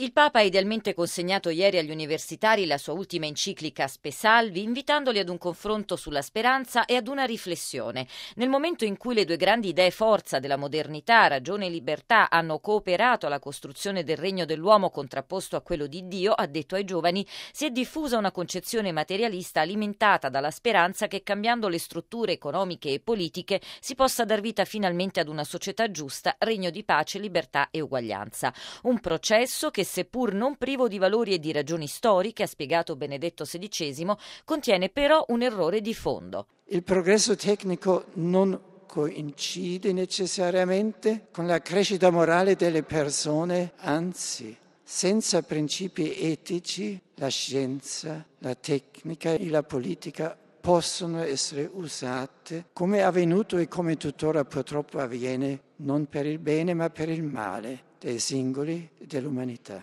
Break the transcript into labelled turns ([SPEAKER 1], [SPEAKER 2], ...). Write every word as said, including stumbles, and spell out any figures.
[SPEAKER 1] Il Papa ha idealmente consegnato ieri agli universitari la sua ultima enciclica Spe Salvi, invitandoli ad un confronto sulla speranza e ad una riflessione. Nel momento in cui le due grandi idee forza della modernità, ragione e libertà, hanno cooperato alla costruzione del regno dell'uomo contrapposto a quello di Dio, ha detto ai giovani, si è diffusa una concezione materialista alimentata dalla speranza che cambiando le strutture economiche e politiche si possa dar vita finalmente ad una società giusta, regno di pace, libertà e uguaglianza. Un processo che, seppur non privo di valori e di ragioni storiche, ha spiegato Benedetto sedicesimo, contiene però un errore di fondo.
[SPEAKER 2] Il progresso tecnico non coincide necessariamente con la crescita morale delle persone, anzi, senza principi etici, la scienza, la tecnica e la politica possono essere usate, come è avvenuto e come tuttora purtroppo avviene, non per il bene ma per il male dei singoli e dell'umanità.